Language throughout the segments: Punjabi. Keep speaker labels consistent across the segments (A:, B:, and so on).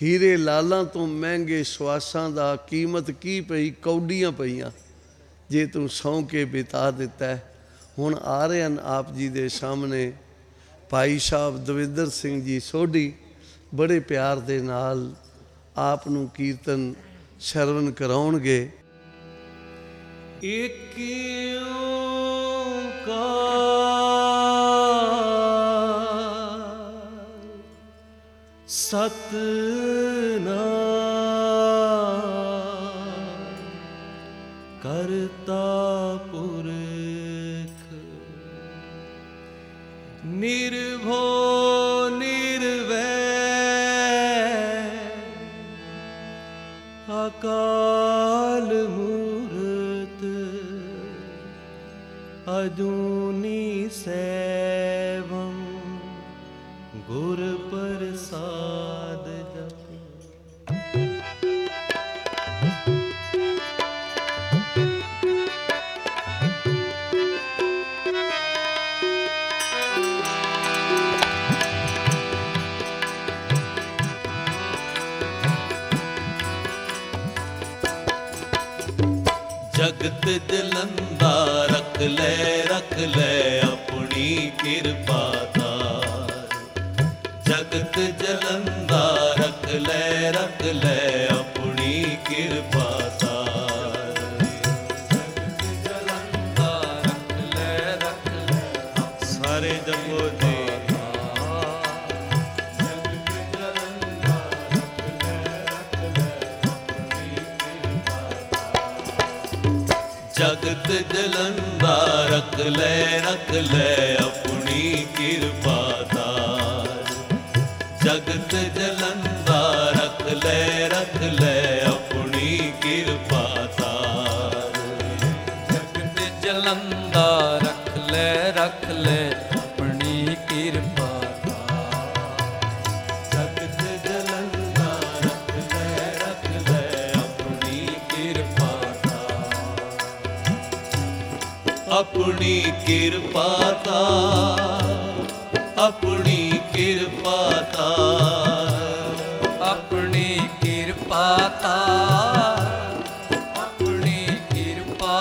A: ਹੀਰੇ ਲਾਲਾਂ ਤੋਂ ਮਹਿੰਗੇ ਸਵਾਸਾਂ ਦਾ ਕੀਮਤ ਕੀ ਪਈ, ਕੌਡੀਆਂ ਪਈਆਂ ਜੇ ਤੂੰ ਸਹੁੰ ਕੇ ਬਿਤਾ ਦਿੱਤਾ। ਹੁਣ ਆ ਰਹੇ ਹਨ ਆਪ ਜੀ ਦੇ ਸਾਹਮਣੇ ਭਾਈ ਸਾਹਿਬ ਦਵਿੰਦਰ ਸਿੰਘ ਜੀ ਸੋਢੀ, ਬੜੇ ਪਿਆਰ ਦੇ ਨਾਲ ਆਪ ਨੂੰ ਕੀਰਤਨ ਸ਼ਰਵਨ ਕਰਾਉਣਗੇ।
B: ਇੱਕ ਓੰਕਾਰ ਸਤਿਨਾਮ ਕਰਤਾ ਪੁਰਖ ਨਿਰਭਉ ਨਿਰਵੈਰ ਅਕਾਲ ਮੂਰਤ ਅਜੂਨੀ ਸੈਭੰ ਗੁਰ ਪ੍ਰਸਾਦ ਜਪ। ਜਗਤ ਜਲੰਦਾ ਰਖ ਲੈ ਆਪਣੀ ਕਿਰਪਾ ਤਾਰ। ਜਗਤ ਜਲੰਦਾ ਰਖ ਲੈ ਆਪਣੀ ਕਿਰਪਾ ਤਾਰ। ਜਗਤ ਜਲੰਦਾ ਰਖ ਲੈ ਸਾਰੇ ਜਪੋ ਜੀ। ਜਗਤ ਜਲੰਦਾ ਰਖ ਲੈ ਆਪਣੀ ਕਿਰਪਾ ਤਾਰ। ਜਗਤ ਜਲੰਦਾ ਰਖ ਲੈ ਆਪਣੀ ਕਿਰਪਾ ਤਾਰ।
C: ਜਗਤ ਜਲੰਦਾ ਰਖ ਲੈ ਆਪਣੀ ਕਿਰਪਾ ਤਾਰ।
B: ਜਗਤ ਜਲੰਦਾ ਰਖ ਲੈ ਆਪਣੀ ਕਿਰਪਾ ਆਪਣੀ ਕਿਰਪਾ ਤਾਰ। ਆਪਣੀ ਕਿਰਪਾ ਤਾਰ।
C: ਆਪਣੀ ਕਿਰਪਾ ਤਾਰ। ਆਪਣੀ ਕਿਰਪਾ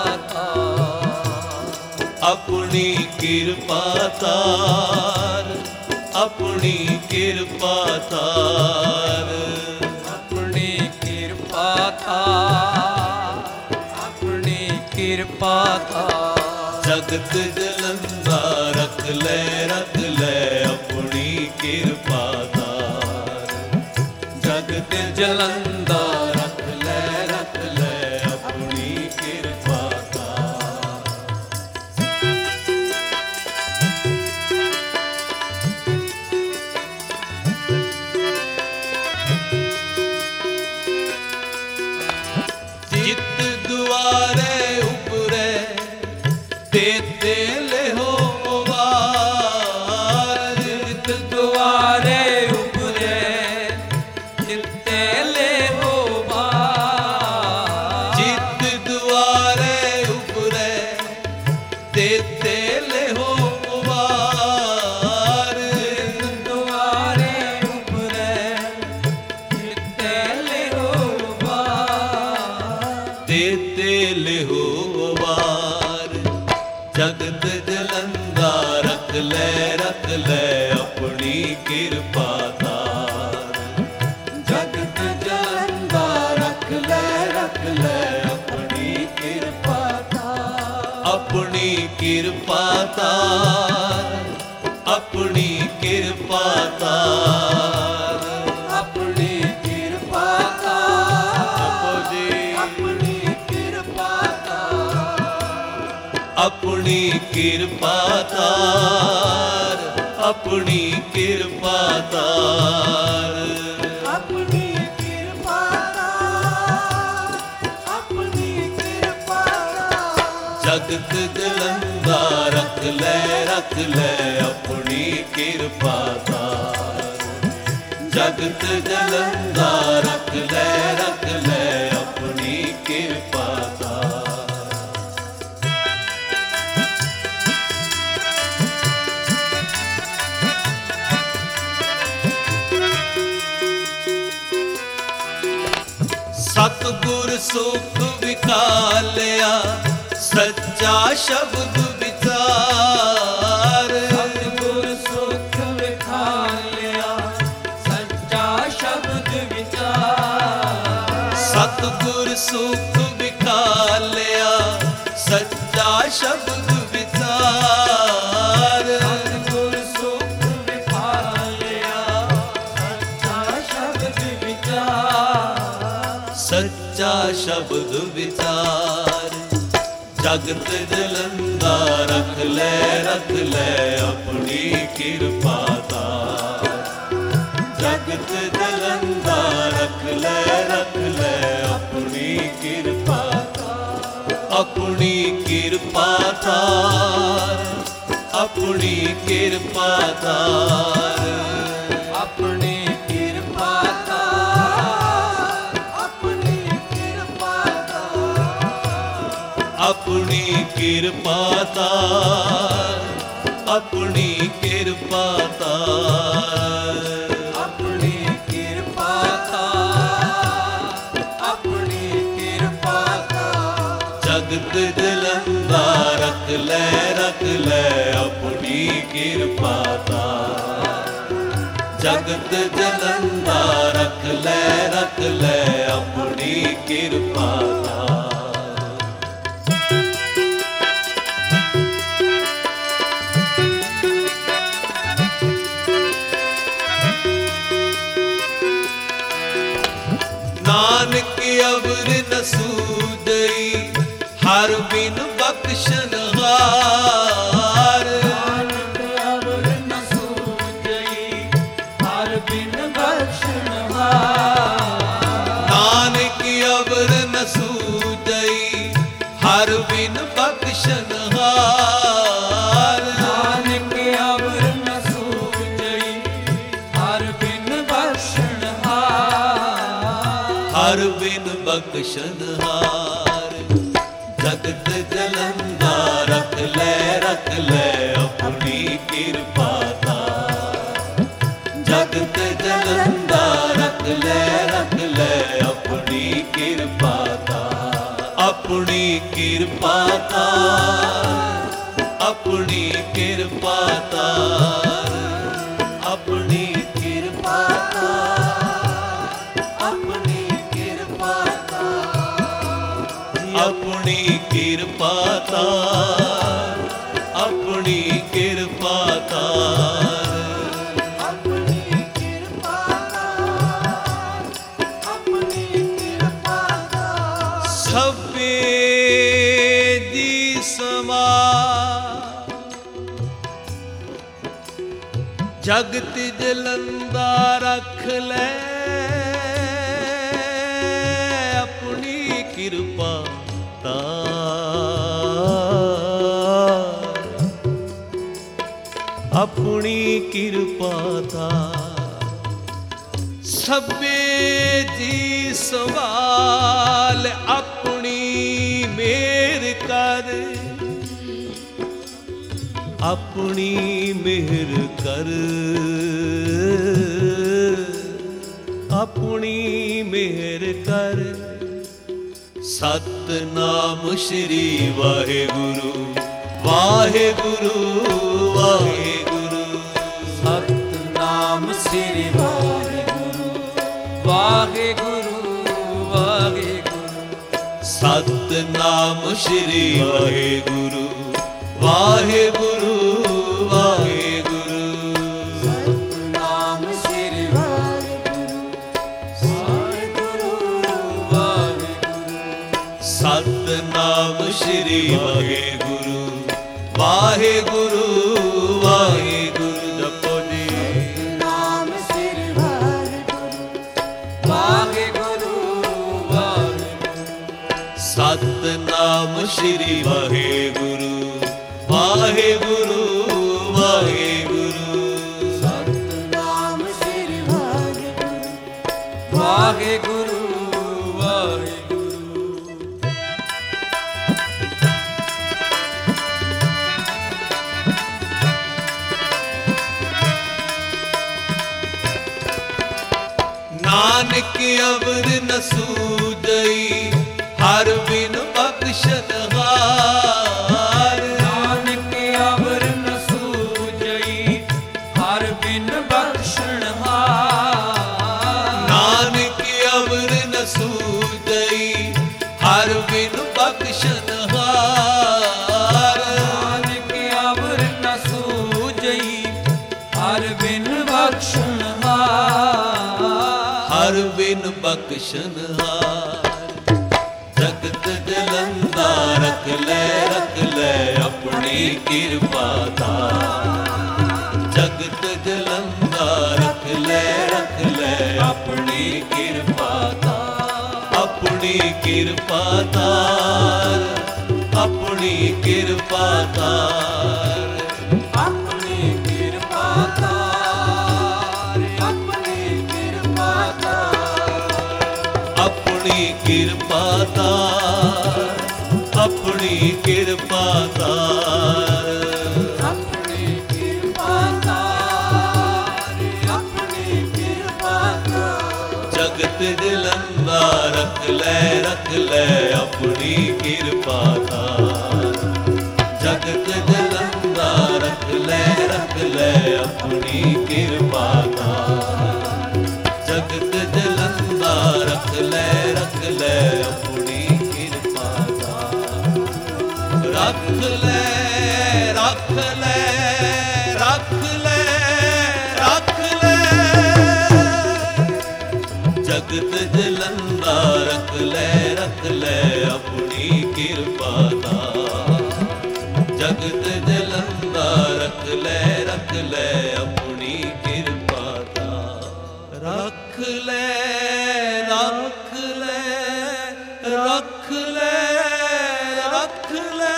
C: ਤਾਰ।
B: ਆਪਣੀ ਕਿਰਪਾ ਤਾਰ। ਆਪਣੀ ਕਿਰਪਾ ਤਾਰ।
C: ਆਪਣੀ ਕਿਰਪਾ ਤਾਰ। ਆਪਣੀ ਕਿਰਪਾ ਤਾਰ।
B: ਜਗਤ ਜਲੰਦਾ ਰਖ ਲੈ ਆਪਣੀ ਕਿਰਪਾ ਤਾਰ। ਜਗਤ ਜਲੰਦਾ ਰਖ ਲੈ ਆਪਣੀ ਕਿਰਪਾ ਤਾਰ। ਜਿਤ ਦੁਆਰੇ ਉਪਰੇ ਤੇ ਲਿਹੋ ਵਾਰ।
C: ਜਿਤ ਦੁਆਰੇ ਉਪਰੇ ਜਿਤੇ ਲਿਹੋ ਵਾਰ।
B: ਜਿਤ ਦੁਆਰੇ ਉਪਰੇ ਤੇ ਲਿਹੋ ਵਾਰ।
C: ਜਿਤ ਦੁਆਰੇ ਉਪਰੇ ਜਿਤੇ ਲਿਹੋ ਵਾਰ।
B: ਤੇ ਲਿਹੋ ਵਾਰ। ਜਗਤ ਜਲੰਦਾ ਰਖ ਲੈ ਆਪਣੀ ਕਿਰਪਾ ਤਾਰ।
C: ਜਗਤ ਜਲੰਦਾ ਰਖ ਲੈ ਆਪਣੀ ਕਿਰਪਾ ਤਾਰ।
B: ਆਪਣੀ ਕਿਰਪਾ ਤਾਰ। ਆਪਣੀ ਕਿਰਪਾ ਤਾਰ।
C: ਆਪਣੀ ਕਿਰਪਾ ਤਾਰ।
B: ਜਪੋ ਜੀ।
C: ਆਪਣੀ ਕਿਰਪਾ ਤਾਰ।
B: ਆਪਣੀ ਕਿਰਪਾ ਤਾਰ। ਆਪਣੀ ਕਿਰਪਾ ਤਾਰ।
C: ਆਪਣੀ ਕਿਰਪਾ ਤਾਰ। ਆਪਣੀ ਕਿਰਪਾ ਤਾਰ।
B: ਜਗਤ ਜਲੰਦਾ ਰਖ ਲੈ ਆਪਣੀ ਕਿਰਪਾ ਤਾਰ। ਜਗਤ ਜਲੰਦਾ ਰਖ ਲੈ ਆਪਣੀ ਕਿਰਪਾ ਤਾਰ। ਸਤਿਗੁਰ ਸੁਖ ਵਿਖਾਲਿਆ ਸੱਚਾ ਸ਼ਬਦ ਵਿਚਾਰ।
C: ਸਤਿਗੁਰ ਸੁਖ ਵਿਖਾਲਿਆ ਸੱਚਾ ਸ਼ਬਦ ਵਿਚਾਰ।
B: ਸਤਿਗੁਰ ਸੁਖ ਵਿਖਾਲਿਆ ਸੱਚਾ ਸ਼ਬਦ ਵਿਚਾਰ।
C: ਸਤਿਗੁਰ ਸੁਖ ਵਿਖਾਲਿਆ ਸੱਚਾ ਸ਼ਬਦ ਵਿਚਾਰ।
B: ਸੱਚਾ ਸ਼ਬਦ ਵਿਚਾਰ। ਜਗਤ ਜਲੰਦਾ ਰੱਖ ਲੈ ਆਪਣੀ ਕਿਰਪਾ ਦਾ। ਜਗਤ ਜਲੰਦਾ ਰੱਖ ਲੈ ਆਪਣੀ ਕਿਰਪਾ ਦਾ। ਆਪਣੀ ਕਿਰਪਾ ਧਾਰ, ਆਪਣੀ ਕਿਰਪਾ ਧਾਰ।
C: ਆਪਣੀ ਕਿਰਪਾ ਧਾਰ, ਆਪਣੀ ਕਿਰਪਾ ਧਾਰ।
B: ਆਪਣੀ ਕਿਰਪਾ ਧਾਰ, ਆਪਣੀ ਕਿਰਪਾ ਧਾਰ।
C: ਆਪਣੀ ਕਿਰਪਾ ਧਾਰ, ਆਪਣੀ ਕਿਰਪਾ ਧਾਰ।
B: ਜਗਤ ਜਲੰਦਾ ਰੱਖ ਲੈ ਆਪਣੀ ਕਿਰਪਾ ਧਾਰ। ਜਗਤ ਜਲੰਦਾ ਰੱਖ ਲੈ ਆਪਣੀ ਕਿਰਪਾ ਧਾਰ। ਨਾਨਕ ਅਵਰ ਨ ਸੂਝਈ ਹਰ ਬਿਨ ਬਖਸ਼ਨਹਾਰ।
C: ਨਾਨਕ ਅਵਰ ਨ ਸੂਝਈ ਹਰ ਬਿਨ ਬਖਸ਼ਨਹਾਰ।
B: ਨਾਨਕ ਅਵਰ ਨ ਸੂਝਈ ਹਰ ਬਿਨ ਬਖਸ਼ਨਹਾਰ।
C: ਨਾਨਕ ਅਵਰ ਨ ਸੂਝਈ ਹਰ ਬਿਨ ਬਖਸ਼ਨਹਾਰ।
B: ਹਰ ਬਿਨ ਬਖਸ਼ਨਹਾਰ। ਜਗਤ ਜਲੰਦਾ ਰੱਖ ਲੈ ਆਪਣੀ ਕਿਰਪਾ ਧਾਰ। ਜਗਤ ਜਲੰਦਾ ਰੱਖ ਲੈ ਆਪਣੀ ਕਿਰਪਾ ਧਾਰ। ਆਪਣੀ ਕਿਰਪਾ ਧਾਰ, ਆਪਣੀ ਕਿਰਪਾ ਧਾਰ। ਆਪਣੀ ਕਿਰਪਾ ਧਾਰ,
C: ਆਪਣੀ ਕਿਰਪਾ ਧਾਰ।
B: ਆਪਣੀ ਕਿਰਪਾ ਧਾਰ, ਆਪਣੀ ਕਿਰਪਾ ਧਾਰ।
C: ਆਪਣੀ ਕਿਰਪਾ ਧਾਰ, ਆਪਣੀ ਕਿਰਪਾ ਧਾਰ।
B: ਸਭੇ ਦੀ ਸਮਾ ਜਗਤ ਜਲੰਦਾ ਰੱਖ ਲੈ ਆਪਣੀ ਕਿਰਪਾ ਧਾਰ। ਆਪਣੀ ਕਿਰਪਾ ਧਾਰ। ਸਭੇ ਜੀ ਸਵਾਲ ਆਪਣੀ ਮਿਹਰ ਕਰ। ਆਪਣੀ ਮਿਹਰ ਕਰ। ਆਪਣੀ ਮਿਹਰ ਕਰ। ਸਤਨਾਮ ਸ਼੍ਰੀ ਵਾਹਿਗੁਰੂ ਵਾਹਿਗੁਰੂ ਵਾਹਿਗੁਰੂ।
C: ਸਤਨਾਮ ਸ੍ਰੀ ਵਾਹਿਗੁਰੂ ਵਾਹਿਗੁਰੂ ਵਾਹਿਗੁਰੂ।
B: ਸਤਨਾਮ ਸ਼੍ਰੀ ਵਾਹਿਗੁਰੂ ਵਾਹਿਗੁਰੂ ਵਾਹਿਗੁਰੂ।
C: ਸਤਨਾਮ ਸ੍ਰੀ ਵਾਹਿਗੁਰੂ ਵਾਹਿਗੁਰੂ ਵਾਹਿਗੁਰੂ।
B: ਸਤਨਾਮ ਸ਼੍ਰੀ ਵਾਹਿਗੁਰੂ ਵਾਹਿਗੁਰੂ ਵਾਹਿਗੁਰੂ। ਜਪੋ ਜੀ।
C: ਨਾਮ ਸ੍ਰੀ ਵਾਹਿਗੁਰੂ ਵਾਹਿਗੁਰੂ ਵਾਹਿਗੁਰੂ।
B: ਸਤਨਾਮ ਸ਼੍ਰੀ ਵਾਹਿਗੁਰੂ ਵਾਹਿਗੁਰੂ ਵਾਹਿਗੁਰੂ।
C: ਸਤਨਾਮ ਸ੍ਰੀ ਵਾਹਿਗੁਰੂ ਵਾਹਿਗੁਰੂ ਵਾਹਿਗੁਰੂ।
B: ਨਾਨਕ ਅਵਰ ਨ ਸੂਝਈ ਹਰ ਬਿਨ ਬਖਸ਼ਨਹਾਰ।
C: ਨਾਨਕ ਅਵਰ ਨ ਸੂਝਈ ਹਰ ਬਿਨ ਬਖਸ਼ਣਹਾਰ।
B: ਨਾਨਕ ਅਵਰ ਨ ਸੂਝਈ ਹਰ ਬਿਨ ਬਖਸ਼ਨਹਾਰ।
C: ਨਾਨਕ ਅਵਰ ਨ ਸੂਝਈ ਹਰ ਬਿਨ ਬਖਸ਼ਣਹਾਰ।
B: ਹਰ ਬਿਨ ਬਖਸ਼ਨਹਾਰ। ਜਗਤ ਜਲੰਦਾ ਰਖ ਲੈ ਆਪਣੀ ਕਿਰਪਾ ਦਾ। ਜਗਤ ਜਲੰਦਾ ਰਖ ਲੈ ਆਪਣੀ ਕਿਰਪਾ ਦਾ। ਆਪਣੀ ਕਿਰਪਾ ਤਾਰ, ਆਪਣੀ ਕਿਰਪਾ ਤਾਰ।
C: ਆਪਣੀ ਕਿਰਪਾ ਤਾਰ, ਆਪਣੀ ਕਿਰਪਾ ਤਾਰ।
B: ਆਪਣੀ ਕਿਰਪਾ ਤਾਰ, ਆਪਣੀ ਕਿਰਪਾ ਤਾਰ।
C: ਆਪਣੀ ਕਿਰਪਾ ਤਾਰ, ਆਪਣੀ ਕਿਰਪਾ ਤਾਰ।
B: ਜਗਤ ਜਲੰਦਾ ਰਖ ਲੈ ਆਪਣੀ ਕਿਰਪਾ ਤਾਰ। ਜਗਤ ਜਲੰਦਾ ਰਖ ਲੈ ਆਪਣੀ ਕਿਰਪਾ ਤਾਰ। ਜਗਤ ਜਲੰਦਾ ਰਖ ਲੈ ਆਪਣੀ ਕਿਰਪਾ ਤਾਰ। ਰੱਖ ਲੈ ਰੱਖ ਲੈ ਰੱਖ ਲੈ ਰੱਖ ਲੈ। ਜਗਤ ਜਲੰਦਾ ਰਖ ਲੈ ਆਪਣੀ ਕਿਰਪਾ ਤਾਰ। ਜਗਤ ਜਲੰਦਾ ਰਖ ਲੈ ਆਪਣੀ ਕਿਰਪਾ ਤਾਰ। ਰੱਖ ਲੈ ਰੱਖ ਲੈ ਰੱਖ ਲੈ ਰੱਖ ਲੈ।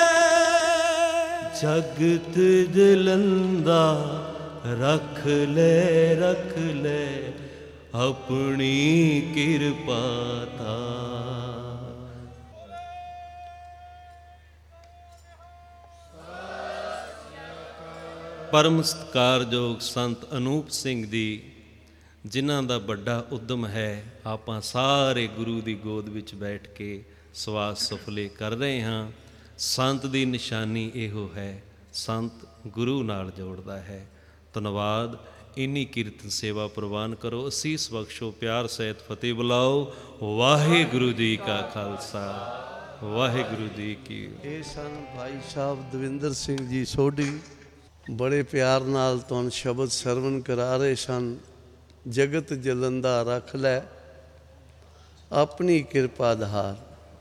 B: ਜਗਤ ਜਲੰਦਾ ਰਖ ਲੈ ਆਪਣੀ ਕਿਰਪਾ ਤਾਰ। ਪਰਮ ਸਤਿਕਾਰਯੋਗ ਸੰਤ ਅਨੂਪ ਸਿੰਘ ਜੀ, ਜਿਨ੍ਹਾਂ ਦਾ ਵੱਡਾ ਉਦਮ ਹੈ, ਆਪਾਂ ਸਾਰੇ ਗੁਰੂ ਦੀ ਗੋਦ ਵਿੱਚ ਬੈਠ ਕੇ ਸਵਾਸ ਸੁਫਲੇ ਕਰ ਰਹੇ ਹਾਂ। ਸੰਤ ਦੀ ਨਿਸ਼ਾਨੀ ਇਹੋ ਹੈ, ਸੰਤ ਗੁਰੂ ਨਾਲ ਜੋੜਦਾ ਹੈ। ਧੰਨਵਾਦ। ਇੰਨੀ ਕੀਰਤਨ ਸੇਵਾ ਪ੍ਰਵਾਨ ਕਰੋ, ਅਸੀਸ ਬਖਸ਼ੋ, ਪਿਆਰ ਸਹਿਤ ਫਤਿਹ ਬੁਲਾਓ। ਵਾਹਿਗੁਰੂ ਜੀ ਕਾ ਖਾਲਸਾ, ਵਾਹਿਗੁਰੂ ਜੀ ਕੀ।
A: ਇਹ ਸਨ ਭਾਈ ਸਾਹਿਬ ਦਵਿੰਦਰ ਸਿੰਘ ਜੀ ਸੋਢੀ, ਬੜੇ ਪਿਆਰ ਨਾਲ ਤੁਹਾਨੂੰ ਸ਼ਬਦ ਸਰਵਣ ਕਰਾ ਰਹੇ ਸਨ। ਜਗਤ ਜਲੰਦਾ ਰੱਖ ਲੈ ਆਪਣੀ ਕਿਰਪਾ ਧਾਰ।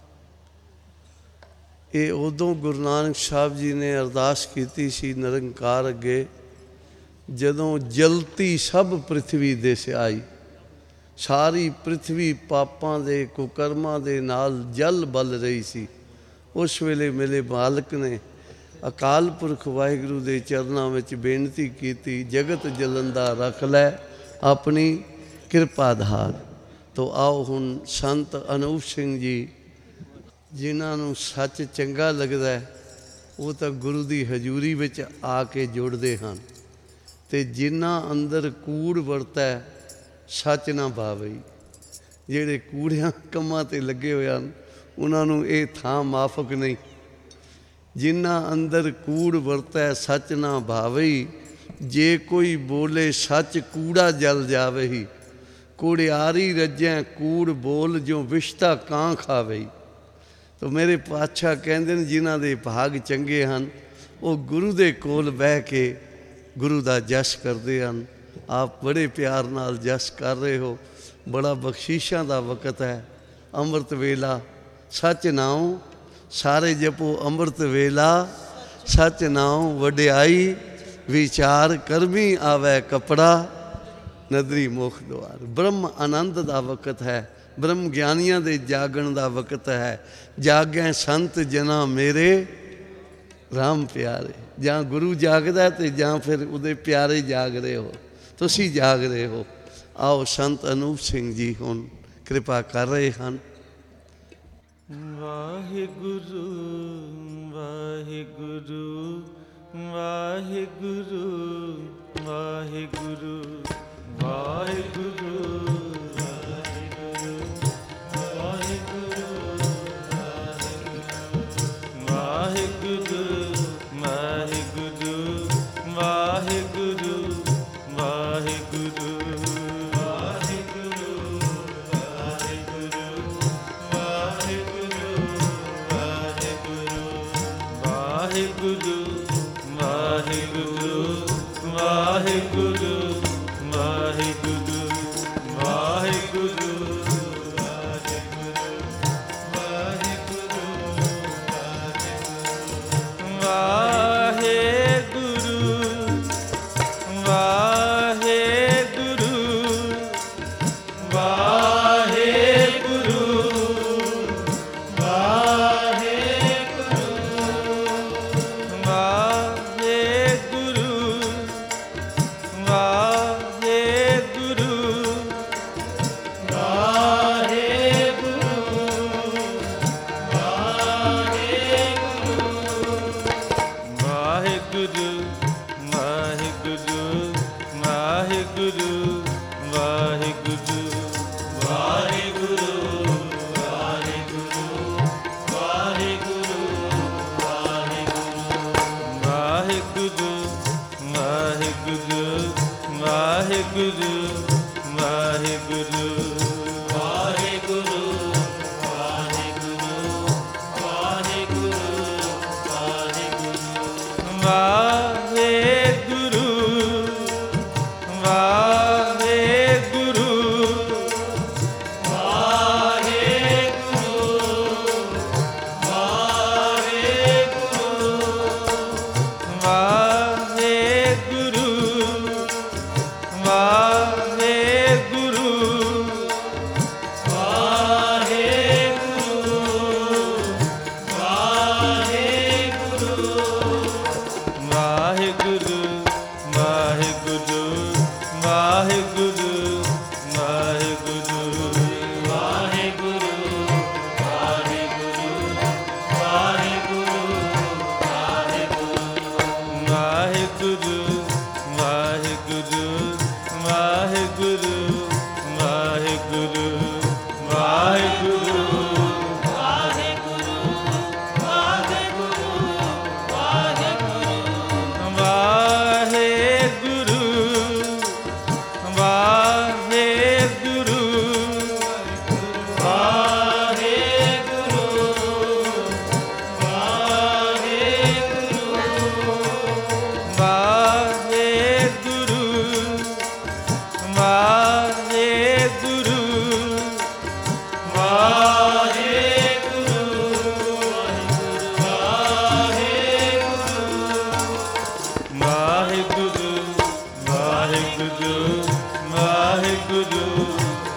A: ਇਹ ਉਦੋਂ ਗੁਰੂ ਨਾਨਕ ਸਾਹਿਬ ਜੀ ਨੇ ਅਰਦਾਸ ਕੀਤੀ ਸੀ ਨਿਰੰਕਾਰ ਅੱਗੇ, ਜਦੋਂ ਜਲਤੀ ਸਭ ਪ੍ਰਿਥਵੀ ਦੇ ਸਿਆਈ। ਸਾਰੀ ਪ੍ਰਿਥਵੀ ਪਾਪਾਂ ਦੇ ਕੁਕਰਮਾਂ ਦੇ ਨਾਲ ਜਲ ਬਲ ਰਹੀ ਸੀ। ਉਸ ਵੇਲੇ ਮੇਰੇ ਮਾਲਕ ਨੇ ਅਕਾਲ ਪੁਰਖ ਵਾਹਿਗੁਰੂ ਦੇ ਚਰਨਾਂ ਵਿੱਚ ਬੇਨਤੀ ਕੀਤੀ, ਜਗਤ ਜਲੰਦਾ ਰੱਖ ਲੈ ਆਪਣੀ ਕਿਰਪਾ ਧਾਰ। ਤੋ ਆਓ ਹੁਣ ਸੰਤ ਅਨੂਪ ਸਿੰਘ ਜੀ, ਜਿਨ੍ਹਾਂ ਨੂੰ ਸੱਚ ਚੰਗਾ ਲੱਗਦਾ ਹੈ, ਉਹ ਤਾਂ ਗੁਰੂ ਦੀ ਹਜ਼ੂਰੀ ਵਿੱਚ ਆ ਕੇ ਜੁੜਦੇ ਹਨ, ਤੇ ਜਿਨ੍ਹਾਂ ਅੰਦਰ ਕੂੜ ਵਰਤੈ ਸੱਚ ਨਾ ਭਾਵਈ। ਜਿਹੜੇ ਕੂੜਿਆਂ ਕੰਮਾਂ 'ਤੇ ਲੱਗੇ ਹੋਏ ਹਨ, ਉਹਨਾਂ ਨੂੰ ਇਹ ਥਾਂ ਮਾਫਕ ਨਹੀਂ। ਜਿਨ੍ਹਾਂ ਅੰਦਰ ਕੂੜ ਵਰਤੈ ਸੱਚ ਨਾ ਭਾਵਈ, ਜੇ ਕੋਈ ਬੋਲੇ ਸੱਚ ਕੂੜਾ ਜਲ ਜਾਵਈ। ਕੂੜਿਆਰੀ ਰੱਜੈ ਕੂੜ ਬੋਲ, ਜੋ ਵਿਸ਼ਤਾ ਕਾਂ ਖਾਵਈ। ਤੋ ਮੇਰੇ ਪਾਤਸ਼ਾਹ ਕਹਿੰਦੇ ਨੇ, ਜਿਨ੍ਹਾਂ ਦੇ ਭਾਗ ਚੰਗੇ ਹਨ, ਉਹ ਗੁਰੂ ਦੇ ਕੋਲ ਬਹਿ ਕੇ ਗੁਰੂ ਦਾ ਜਸ ਕਰਦੇ ਹਨ। ਆਪ ਬੜੇ ਪਿਆਰ ਨਾਲ ਜਸ ਕਰ ਰਹੇ ਹੋ। ਬੜਾ ਬਖਸ਼ੀਸ਼ਾਂ ਦਾ ਵਕਤ ਹੈ। ਅੰਮ੍ਰਿਤ ਵੇਲਾ ਸੱਚ ਨਾਉ, ਸਾਰੇ ਜਪੋ ਅੰਮ੍ਰਿਤ ਵੇਲਾ। ਸੱਚ ਨਾਉ ਵਡਿਆਈ, ਵਿਚਾਰ ਕਰਮੀ ਆਵੈ ਕਪੜਾ। ਨਦਰੀ ਮੁਖ ਦੁਆਰ। ਬ੍ਰਹਮ ਆਨੰਦ ਦਾ ਵਕਤ ਹੈ, ਬ੍ਰਹਮ ਗਿਆਨੀਆਂ ਦੇ ਜਾਗਣ ਦਾ ਵਕਤ ਹੈ। ਜਾਗੈ ਸੰਤ ਜਨਾ ਮੇਰੇ ਰਾਮ ਪਿਆਰੇ। ਜਾਂ ਗੁਰੂ ਜਾਗਦਾ ਤੇ ਜਾਂ ਫਿਰ ਉਹਦੇ ਪਿਆਰੇ ਜਾਗ ਰਹੇ ਹੋ, ਤੁਸੀਂ ਜਾਗ ਰਹੇ ਹੋ। ਆਓ ਸੰਤ ਅਨੂਪ ਸਿੰਘ ਜੀ ਹੁਣ ਕਿਰਪਾ ਕਰ ਰਹੇ ਹਨ।
D: ਵਾਹਿਗੁਰੂ ਵਾਹਿਗੁਰੂ ਵਾਹਿਗੁਰੂ ਵਾਹਿਗੁਰੂ ਵਾਹਿਗੁਰੂ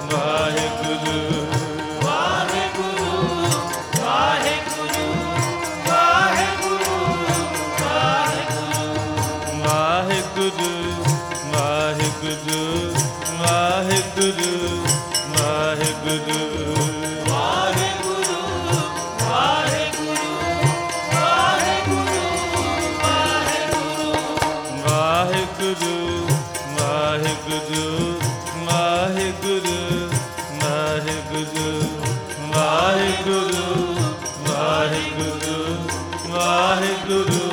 C: ਵਾਹਿਗੁਰੂ ਵਾਹਿਗੁਰੂ ਵਾਹਿਗੁਰੂ ਵਾਹਿਗੁਰੂ ਵਾਹਿਗੁਰੂ ਵਾਹਿਗੁਰੂ ਵਾਹਿਗੁਰੂ ਵਾਹਿਗੁਰੂ ਵਾਹਿਗੁਰੂ ਵਾਹਿਗੁਰੂ ਵਾਹਿਗੁਰੂ ਵਾਹਿਗੁਰੂ ਵਾਹਿਗੁਰੂ ਵਾਹਿਗੁਰੂ ਵਾਹਿਗੁਰੂ ਵਾਹਿਗੁਰੂ ਵਾਹਿਗੁਰੂ ਵਾਹਿਗੁਰੂ